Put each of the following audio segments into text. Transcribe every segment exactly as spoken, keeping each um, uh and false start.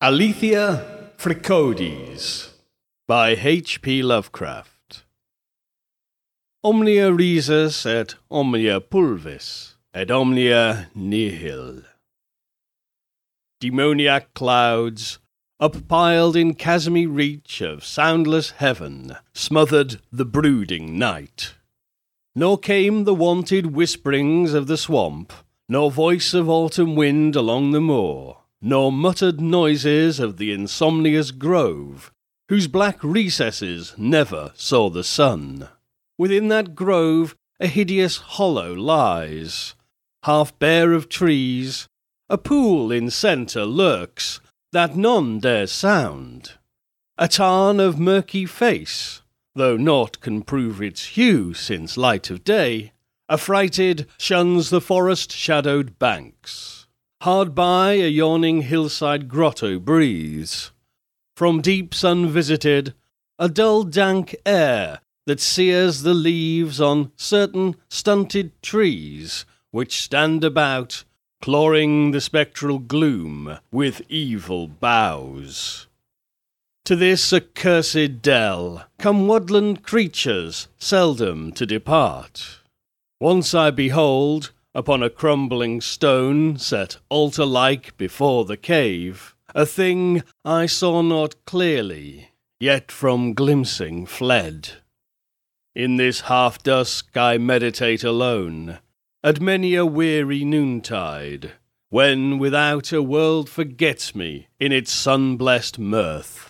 Aletheia Fricodes by H P Lovecraft. Omnia risus et omnia pulvis, et omnia nihil. Demoniac clouds, uppiled in chasmy reach of soundless heaven, smothered the brooding night. Nor came the wonted whisperings of the swamp, nor voice of autumn wind along the moor, nor muttered noises of the insomnious grove, whose black recesses never saw the sun. Within that grove a hideous hollow lies, half bare of trees. A pool in centre lurks, that none dare sound. A tarn of murky face, though naught can prove its hue since light of day, affrighted shuns the forest-shadowed banks. Hard by a yawning hillside grotto breathes. From deeps unvisited, a dull dank air that sears the leaves on certain stunted trees, which stand about, clawing the spectral gloom with evil boughs. To this accursed dell come woodland creatures seldom to depart. Once I behold, upon a crumbling stone set altar-like before the cave, a thing I saw not clearly, yet from glimpsing fled. In this half-dusk I meditate alone, at many a weary noontide, when without a world forgets me in its sun-blessed mirth.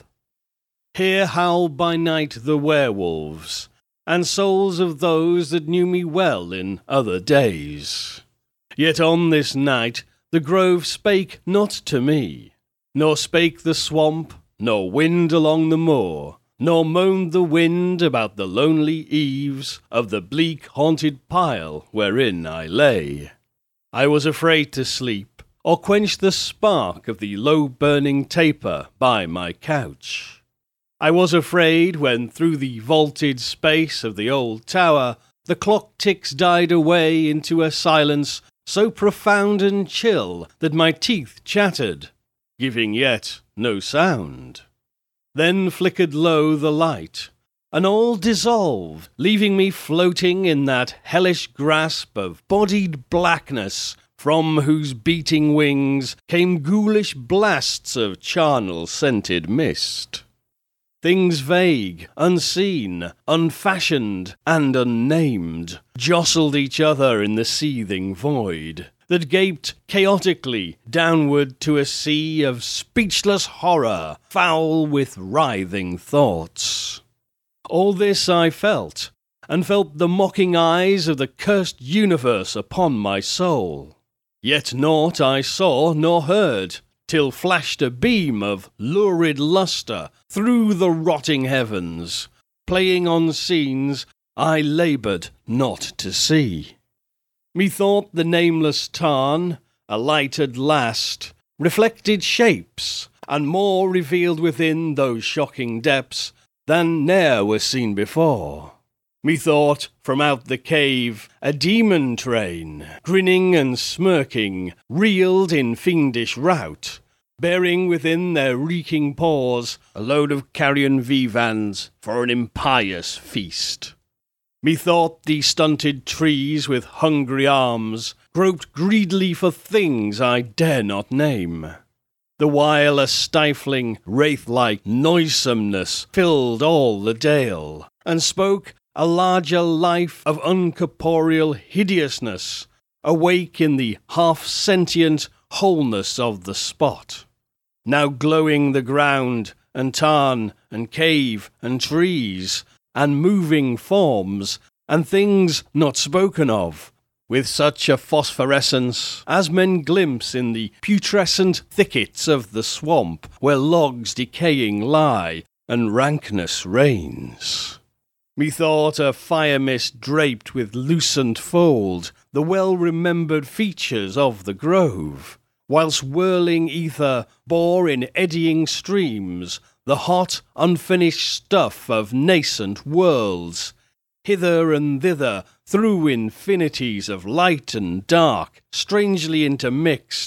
Here howl by night the werewolves, and souls of those that knew me well in other days. Yet on this night the grove spake not to me, nor spake the swamp, nor wind along the moor, nor moaned the wind about the lonely eaves of the bleak haunted pile wherein I lay. I was afraid to sleep, or quench the spark of the low-burning taper by my couch. I was afraid when through the vaulted space of the old tower the clock ticks died away into a silence so profound and chill that my teeth chattered, giving yet no sound. Then flickered low the light, and all dissolved, leaving me floating in that hellish grasp of bodied blackness, from whose beating wings came ghoulish blasts of charnel-scented mist. Things vague, unseen, unfashioned, and unnamed jostled each other in the seething void that gaped chaotically downward to a sea of speechless horror, foul with writhing thoughts. All this I felt, and felt the mocking eyes of the cursed universe upon my soul. Yet naught I saw nor heard, till flashed a beam of lurid lustre through the rotting heavens, playing on scenes I laboured not to see. Methought the nameless tarn, alight at last, reflected shapes, and more revealed within those shocking depths than ne'er were seen before. Methought from out the cave a demon train, grinning and smirking, reeled in fiendish rout, bearing within their reeking paws a load of carrion vivans for an impious feast. Methought the stunted trees with hungry arms groped greedily for things I dare not name, the while a stifling, wraith-like noisomeness filled all the dale, and spoke a larger life of uncorporeal hideousness, awake in the half-sentient wholeness of the spot. Now glowing the ground, and tarn, and cave, and trees, and moving forms, and things not spoken of, with such a phosphorescence as men glimpse in the putrescent thickets of the swamp, where logs decaying lie, and rankness reigns. Methought a fire mist draped with lucent fold the well-remembered features of the grove, whilst whirling ether bore in eddying streams the hot, unfinished stuff of nascent worlds, hither and thither through infinities of light and dark, strangely intermixed,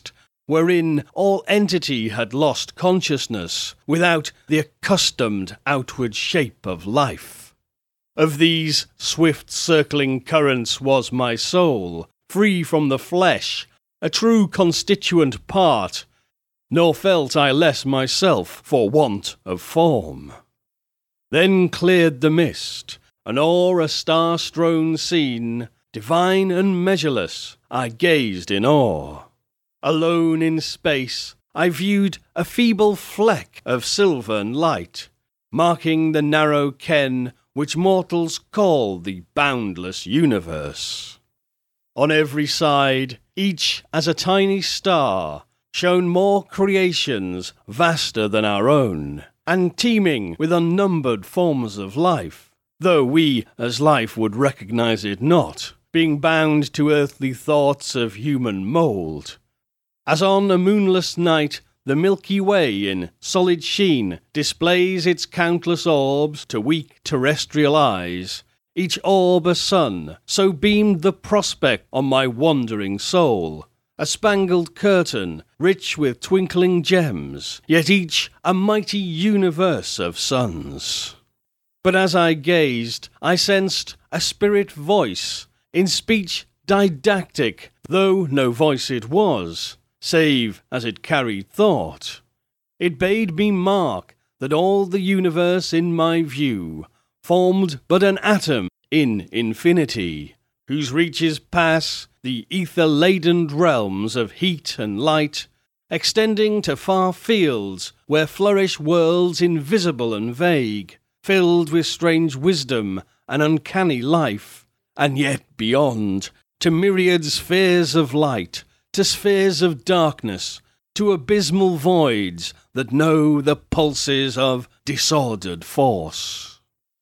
wherein all entity had lost consciousness, without the accustomed outward shape of life. Of these swift circling currents was my soul, free from the flesh, a true constituent part, nor felt I less myself for want of form. Then cleared the mist, and o'er a star-strown scene, divine and measureless, I gazed in awe. Alone in space, I viewed a feeble fleck of silvern light, marking the narrow ken which mortals call the boundless universe. On every side, each as a tiny star, shone more creations vaster than our own, and teeming with unnumbered forms of life, though we as life would recognize it not, being bound to earthly thoughts of human mould. As on a moonless night the Milky Way in solid sheen displays its countless orbs to weak terrestrial eyes, each orb a sun, so beamed the prospect on my wandering soul, a spangled curtain, rich with twinkling gems, yet each a mighty universe of suns. But as I gazed, I sensed a spirit voice, in speech didactic, though no voice it was, save as it carried thought. It bade me mark that all the universe in my view formed but an atom in infinity, whose reaches pass the ether-laden realms of heat and light, extending to far fields where flourish worlds invisible and vague, filled with strange wisdom and uncanny life, and yet beyond, to myriad spheres of light, to spheres of darkness, to abysmal voids that know the pulses of disordered force.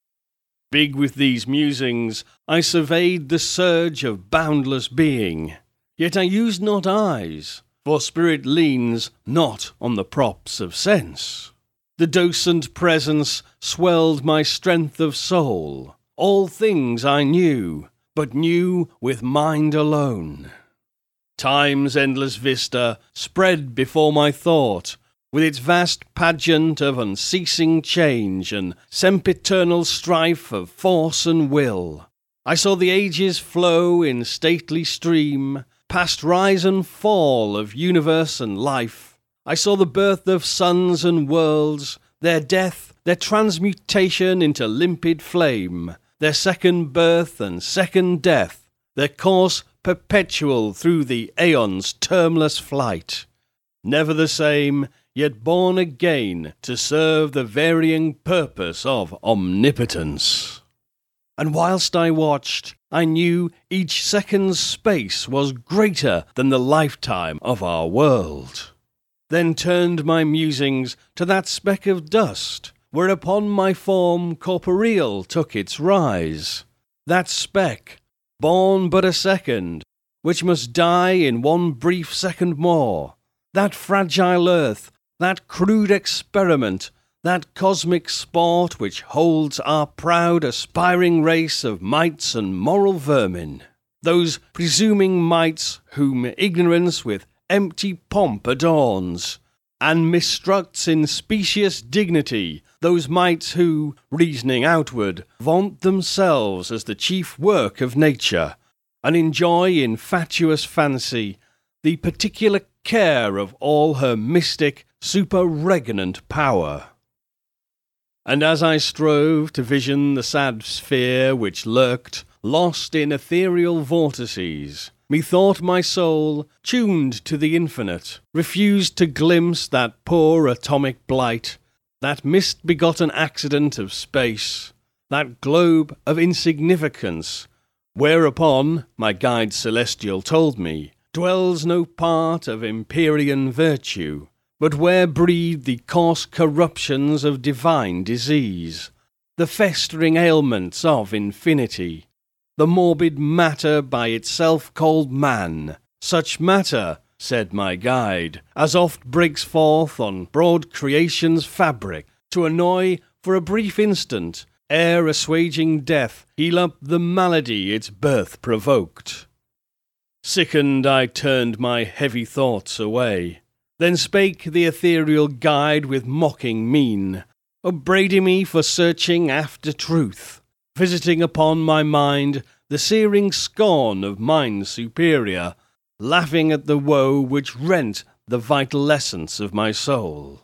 Big with these musings, I surveyed the surge of boundless being, yet I used not eyes, for spirit leans not on the props of sense. The docent presence swelled my strength of soul. All things I knew, but knew with mind alone. Time's endless vista spread before my thought, with its vast pageant of unceasing change and sempiternal strife of force and will. I saw the ages flow in stately stream, past rise and fall of universe and life. I saw the birth of suns and worlds, their death, their transmutation into limpid flame, their second birth and second death, their course perpetual through the aeon's termless flight. Never the same, yet born again to serve the varying purpose of omnipotence. And whilst I watched, I knew each second's space was greater than the lifetime of our world. Then turned my musings to that speck of dust, whereupon my form corporeal took its rise. That speck, born but a second, which must die in one brief second more. That fragile earth, that crude experiment, that cosmic sport which holds our proud aspiring race of mites and moral vermin. Those presuming mites whom ignorance with empty pomp adorns, and mistructs in specious dignity, those mites who, reasoning outward, vaunt themselves as the chief work of nature, and enjoy in fatuous fancy the particular care of all her mystic, superregnant power. And as I strove to vision the sad sphere which lurked, lost in ethereal vortices, methought my soul, tuned to the infinite, refused to glimpse that poor atomic blight, that mist-begotten accident of space, that globe of insignificance, whereupon, my guide celestial told me, dwells no part of empyrean virtue, but where breed the coarse corruptions of divine disease, the festering ailments of infinity, the morbid matter by itself called man, such matter, said my guide, as oft breaks forth on broad creation's fabric, to annoy for a brief instant, ere assuaging death heal up the malady its birth provoked. Sickened, I turned my heavy thoughts away. Then spake the ethereal guide with mocking mien, upbraiding me for searching after truth, visiting upon my mind the searing scorn of minds superior, laughing at the woe which rent the vital essence of my soul.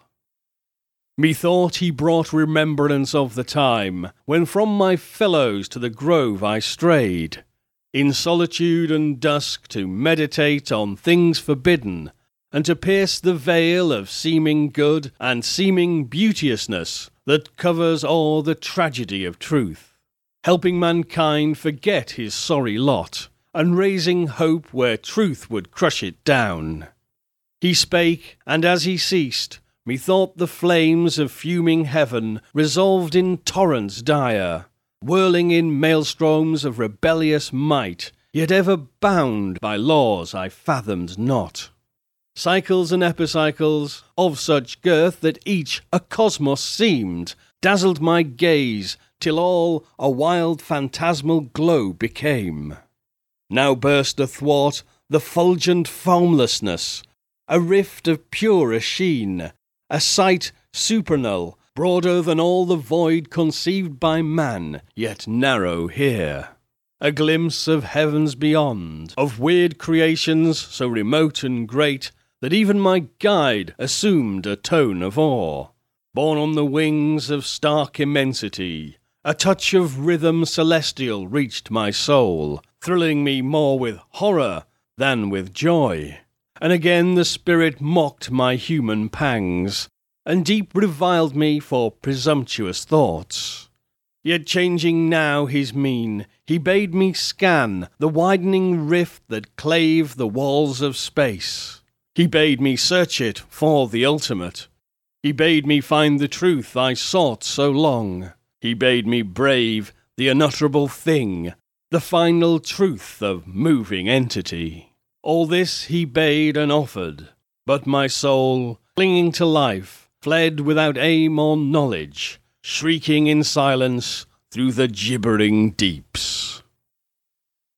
Methought he brought remembrance of the time when from my fellows to the grove I strayed, in solitude and dusk to meditate on things forbidden, and to pierce the veil of seeming good and seeming beauteousness that covers all the tragedy of truth, helping mankind forget his sorry lot, and raising hope where truth would crush it down. He spake, and as he ceased, methought the flames of fuming heaven resolved in torrents dire, whirling in maelstroms of rebellious might, yet ever bound by laws I fathomed not. Cycles and epicycles, of such girth that each a cosmos seemed, dazzled my gaze, till all a wild phantasmal glow became. Now burst athwart the fulgent foamlessness, a rift of purer sheen, a sight supernal, broader than all the void conceived by man, yet narrow here. A glimpse of heavens beyond, of weird creations so remote and great, that even my guide assumed a tone of awe. Borne on the wings of stark immensity, a touch of rhythm celestial reached my soul, thrilling me more with horror than with joy. And again the spirit mocked my human pangs, and deep reviled me for presumptuous thoughts. Yet changing now his mien, he bade me scan the widening rift that clave the walls of space. He bade me search it for the ultimate. He bade me find the truth I sought so long. He bade me brave the unutterable thing, the final truth of moving entity. All this he bade and offered, but my soul, clinging to life, fled without aim or knowledge, shrieking in silence through the gibbering deeps.